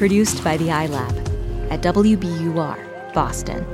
Produced by the iLab at WBUR, Boston.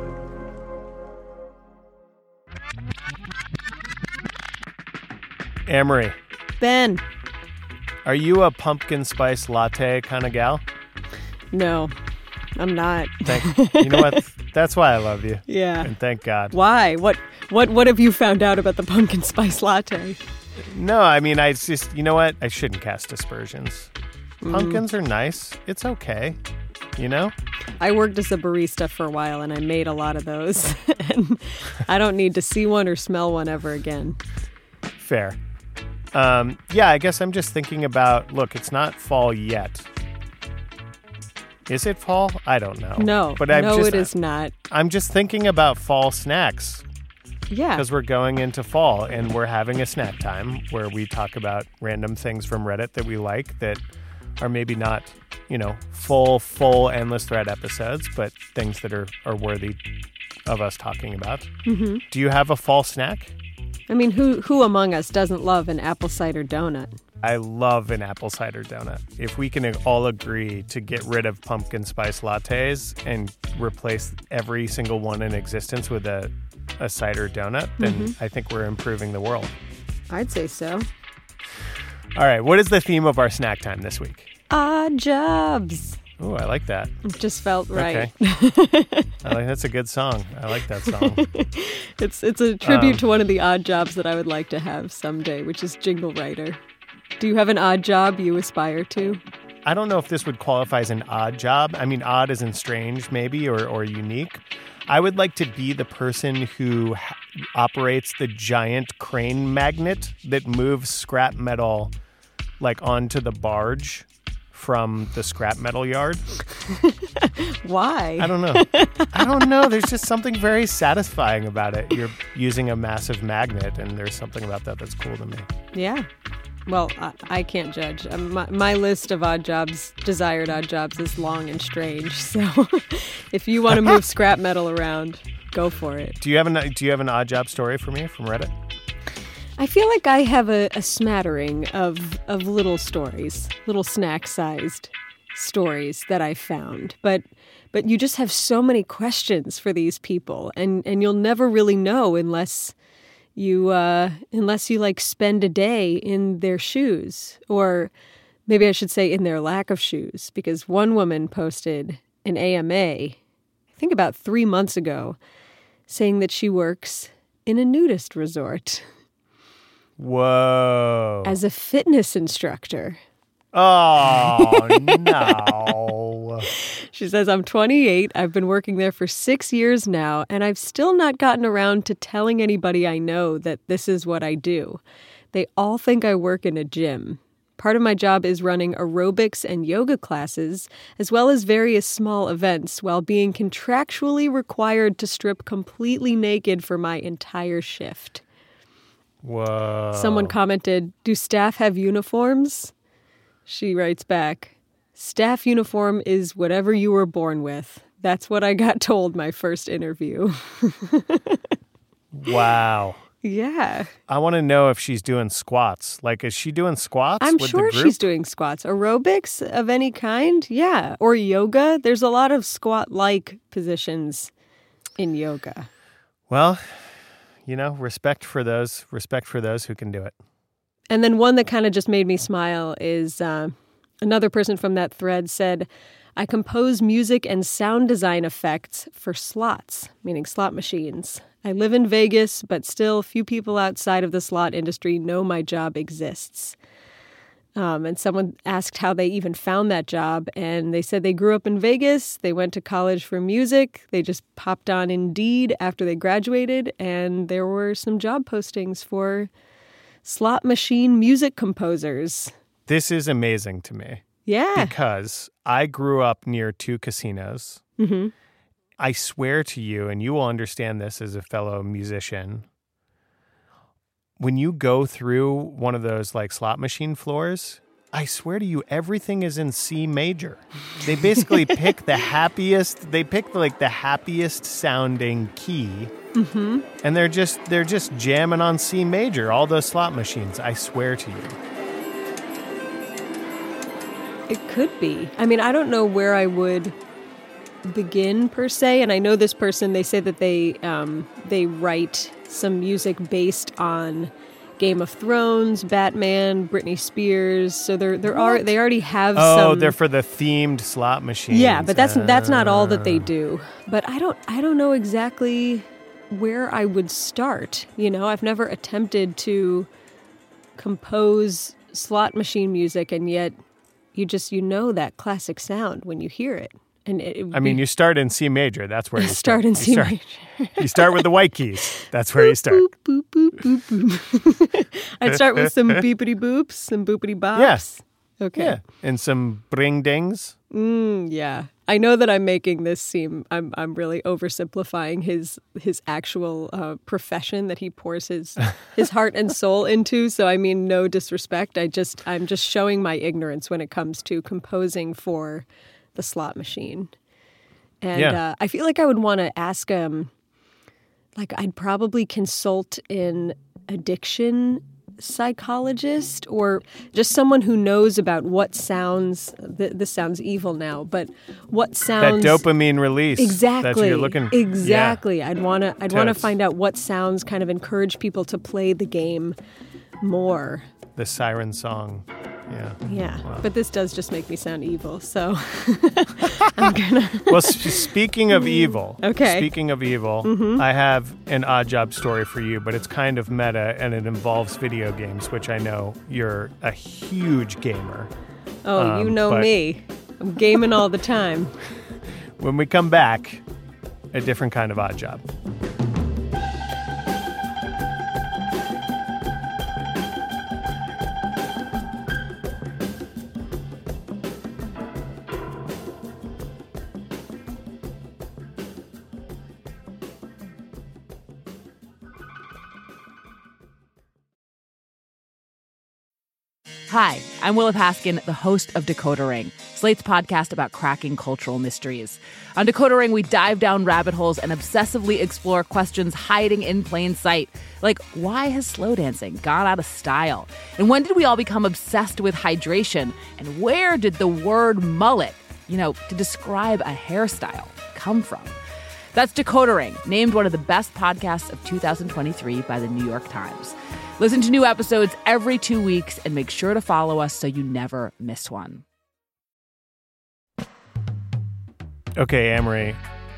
Amory. Ben. Are you a pumpkin spice latte kind of gal? No, I'm not. You know what? That's why I love you. Yeah. And thank God. Why? What have you found out about the pumpkin spice latte? No, I mean, I just, you know what? I shouldn't cast aspersions. Pumpkins are nice. It's okay. You know? I worked as a barista for a while, and I made a lot of those. And I don't need to see one or smell one ever again. Fair. Yeah, I guess I'm just thinking about, look, it's not fall yet. Is it fall? I don't know. No, but it is not. I'm just thinking about fall snacks. Yeah. Because we're going into fall and we're having a snack time where we talk about random things from Reddit that we like that are maybe not, full endless thread episodes, but things that are worthy of us talking about. Mm-hmm. Do you have a fall snack? I mean, who among us doesn't love an apple cider donut? I love an apple cider donut. If we can all agree to get rid of pumpkin spice lattes and replace every single one in existence with a cider donut, then I think we're improving the world. I'd say so. All right, what is the theme of our snack time this week? Odd jobs. Ooh, I like that. It just felt right. Okay. That's a good song. I like that song. It's a tribute to one of the odd jobs that I would like to have someday, which is jingle writer. Do you have an odd job you aspire to? I don't know if this would qualify as an odd job. I mean, odd as in strange, maybe, or unique. I would like to be the person who operates the giant crane magnet that moves scrap metal, onto the barge from the scrap metal yard. Why? I don't know. There's just something very satisfying about it. You're using a massive magnet, and there's something about that that's cool to me. Yeah. Well, I can't judge. My list of desired odd jobs is long and strange. So if you want to move scrap metal around, go for it. Do you have an odd job story for me from Reddit? I feel like I have a smattering of little stories, little snack-sized stories that I found. But you just have so many questions for these people, and you'll never really know unless you spend a day in their shoes, or maybe I should say in their lack of shoes, because one woman posted an AMA, I think about 3 months ago, saying that she works in a nudist resort. Whoa. As a fitness instructor. Oh, no. She says, I'm 28. I've been working there for 6 years now, and I've still not gotten around to telling anybody I know that this is what I do. They all think I work in a gym. Part of my job is running aerobics and yoga classes, as well as various small events, while being contractually required to strip completely naked for my entire shift. Whoa. Someone commented, do staff have uniforms? She writes back, staff uniform is whatever you were born with. That's what I got told my first interview. Wow. Yeah. I want to know if she's doing squats. Is she doing squats I'm with sure the group? She's doing squats. Aerobics of any kind? Yeah. Or yoga. There's a lot of squat-like positions in yoga. Well, respect for those who can do it. And then one that kind of just made me smile is another person from that thread said, I compose music and sound design effects for slots, meaning slot machines. I live in Vegas, but still few people outside of the slot industry know my job exists. And someone asked how they even found that job, and they said they grew up in Vegas, they went to college for music, they just popped on Indeed after they graduated, and there were some job postings for slot machine music composers. This is amazing to me. Yeah. Because I grew up near 2 casinos. Mm-hmm. I swear to you, and you will understand this as a fellow musician, when you go through one of those slot machine floors, I swear to you, everything is in C major. They basically pick the happiest sounding key. Mm-hmm. And they're just jamming on C major, all those slot machines, I swear to you. It could be. I mean, I don't know where I would begin per se, and I know this person. They say that they write some music based on Game of Thrones, Batman, Britney Spears. So they already have some. Oh, they're for the themed slot machines. Yeah, but that's not all that they do. But I don't know exactly where I would start. You know, I've never attempted to compose slot machine music, and yet you know that classic sound when you hear it. And you start in C major. That's where you start in C major. You start with the white keys. That's where you start. Boop, boop, boop, boop, boop. I'd start with some beepity boops, some boopity bops. Yes. Okay. Yeah. And some bring dings. Yeah. I know that I'm making this seem I'm really oversimplifying his actual profession that he pours his heart and soul into. So I mean, no disrespect. I'm just showing my ignorance when it comes to composing for the slot machine. And I feel like I would want to ask him, like I'd probably consult an addiction psychologist or just someone who knows about what sounds, this sounds evil now, but what sounds... That dopamine release. Exactly. That you're looking... Exactly. Yeah. I'd want to find out what sounds kind of encourage people to play the game more. The siren song. Yeah. Yeah. Wow. But this does just make me sound evil, so I'm gonna... Well, speaking of evil, Mm-hmm. I have an odd job story for you, but it's kind of meta and it involves video games, which I know you're a huge gamer. Oh, you know me. I'm gaming all the time. When we come back, a different kind of odd job. Hi, I'm Willa Paskin, the host of Decoder Ring, Slate's podcast about cracking cultural mysteries. On Decoder Ring, we dive down rabbit holes and obsessively explore questions hiding in plain sight. Like, why has slow dancing gone out of style? And when did we all become obsessed with hydration? And where did the word mullet, to describe a hairstyle, come from? That's Decoder Ring, named one of the best podcasts of 2023 by the New York Times. Listen to new episodes every 2 weeks and make sure to follow us so you never miss one. Okay, Amory,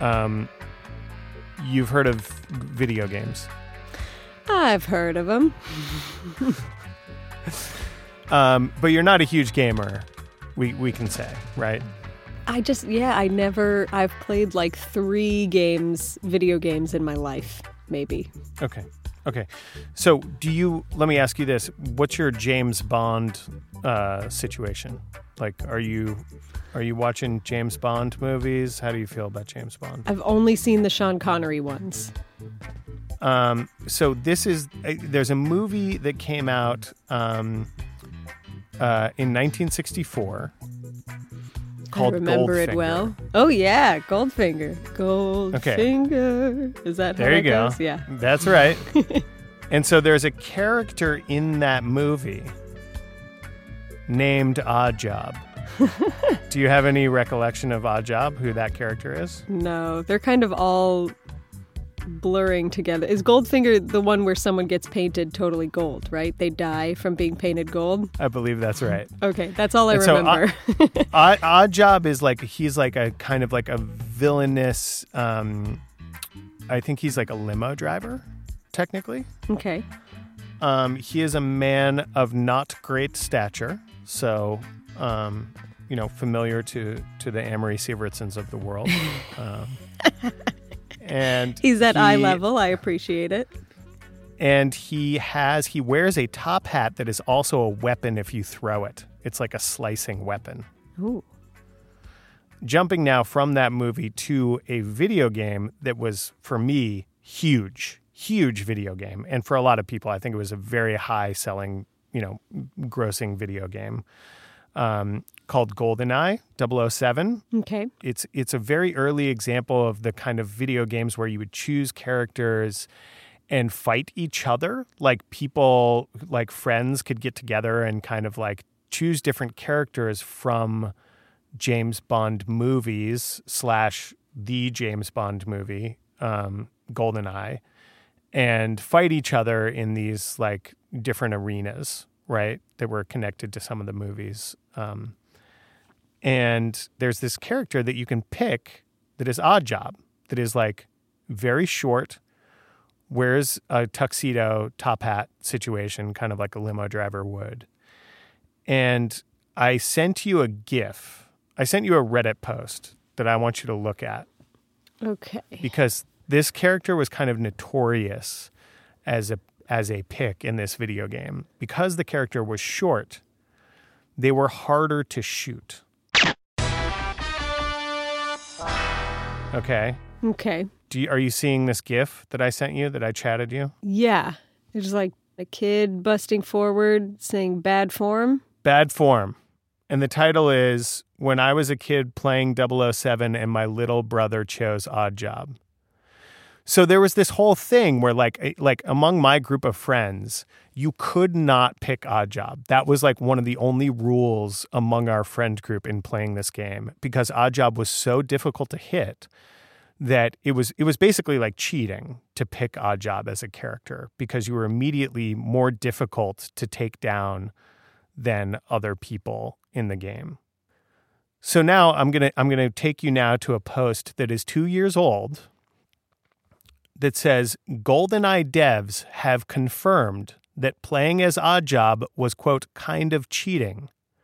you've heard of video games. I've heard of them. But you're not a huge gamer, we can say, right? I've played like 3 video games in my life, maybe. Okay. So let me ask you this. What's your James Bond situation? Like, are you watching James Bond movies? How do you feel about James Bond? I've only seen the Sean Connery ones. So there's a movie that came out in 1964 called Goldfinger. I remember it well. Oh, yeah, Goldfinger. Goldfinger. Okay. Is that how it goes? There you go. Yeah. That's right. And so there's a character in that movie named Oddjob. Do you have any recollection of Oddjob, who that character is? No, they're kind of all blurring together. Is Goldfinger the one where someone gets painted totally gold, right? They die from being painted gold? I believe that's right. Okay, that's all I remember. Oddjob is he's like a kind of like a villainous, I think he's like a limo driver, technically. Okay. He is a man of not great stature, so, familiar to the Amory Sievertsons of the world. And he's at eye level. I appreciate it. And he wears a top hat that is also a weapon if you throw it. It's like a slicing weapon. Ooh. Jumping now from that movie to a video game that was, for me, huge video game. And for a lot of people, I think it was a very high selling, grossing video game. Called GoldenEye 007. Okay. It's a very early example of the kind of video games where you would choose characters and fight each other. Like people, like friends could get together and kind of like choose different characters from James Bond movies / the James Bond movie, GoldenEye, and fight each other in these like different arenas, right? That were connected to some of the movies. And there's this character that you can pick that is Oddjob, that is like very short, wears a tuxedo top hat situation, kind of like a limo driver would. And I sent you a GIF. I sent you a Reddit post that I want you to look at. Okay. Because this character was kind of notorious as a pick in this video game. Because the character was short, they were harder to shoot. Okay. Okay. Are you seeing this GIF that I sent you, that I chatted you? Yeah. It's like a kid busting forward saying bad form. Bad form. And the title is, When I Was a Kid Playing 007 and My Little Brother Chose Oddjob. So there was this whole thing where like among my group of friends, you could not pick Oddjob. That was like one of the only rules among our friend group in playing this game, because Oddjob was so difficult to hit that it was basically like cheating to pick Oddjob as a character, because you were immediately more difficult to take down than other people in the game. So now I'm gonna take you now to a post that is 2 years old that says, GoldenEye devs have confirmed that playing as Oddjob was, quote, kind of cheating.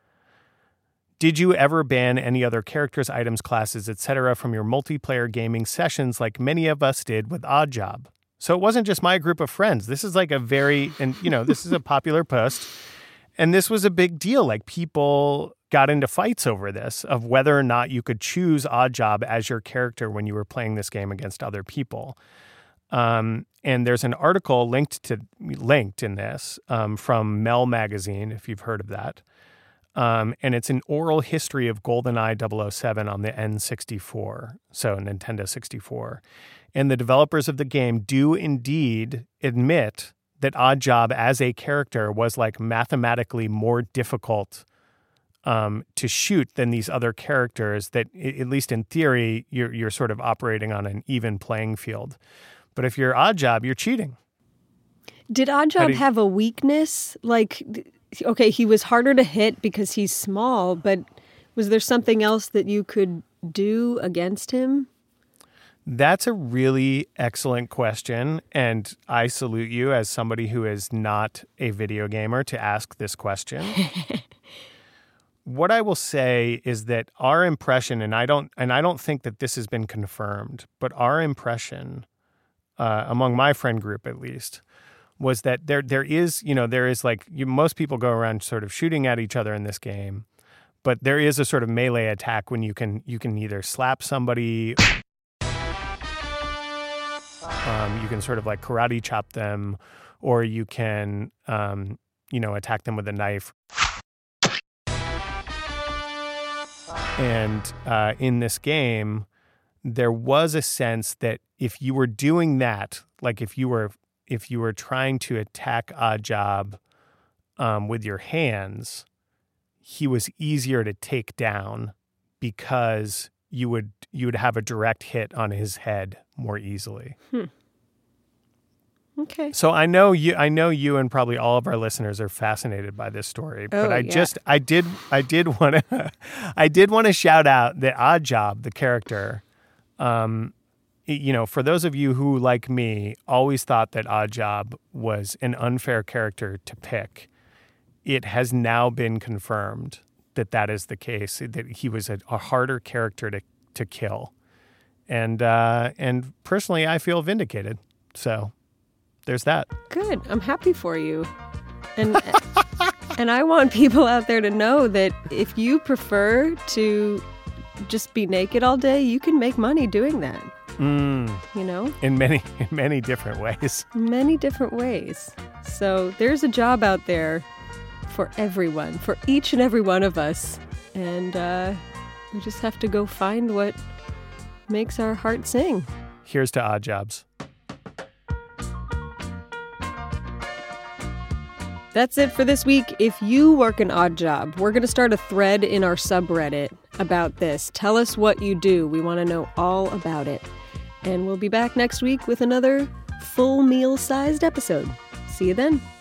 Did you ever ban any other characters, items, classes, etc. from your multiplayer gaming sessions like many of us did with Oddjob? So it wasn't just my group of friends. This is like this is a popular post. And this was a big deal. Like, people got into fights over this, of whether or not you could choose Oddjob as your character when you were playing this game against other people. And there's an article linked in this from Mel Magazine, if you've heard of that. And it's an oral history of GoldenEye 007 on the N64, so Nintendo 64. And the developers of the game do indeed admit that Oddjob as a character was like mathematically more difficult to shoot than these other characters, that at least in theory, you're sort of operating on an even playing field. But if you're Oddjob, you're cheating. Did Oddjob have a weakness? Like, okay, he was harder to hit because he's small, but was there something else that you could do against him? That's a really excellent question, and I salute you as somebody who is not a video gamer to ask this question. What I will say is that our impression, and I don't think that this has been confirmed, but our impression, among my friend group at least, was that there is like, most people go around sort of shooting at each other in this game, but there is a sort of melee attack when you can either slap somebody, you can sort of like karate chop them, or you can attack them with a knife. And in this game, there was a sense that if you were doing that, like if you were trying to attack Oddjob with your hands, he was easier to take down because you would have a direct hit on his head more easily. Okay. So I know you and probably all of our listeners are fascinated by this story, but I did want to shout out that Oddjob, the character, for those of you who, like me, always thought that Oddjob was an unfair character to pick, it has now been confirmed that is the case, that he was a harder character to kill. And personally, I feel vindicated. So there's that. Good. I'm happy for you. And and I want people out there to know that if you prefer to just be naked all day, you can make money doing that. In many different ways. Many different ways. So there's a job out there for everyone, for each and every one of us. And we just have to go find what makes our heart sing. Here's to Oddjobs. That's it for this week. If you work an odd job, we're going to start a thread in our subreddit about this. Tell us what you do. We want to know all about it. And we'll be back next week with another full meal-sized episode. See you then.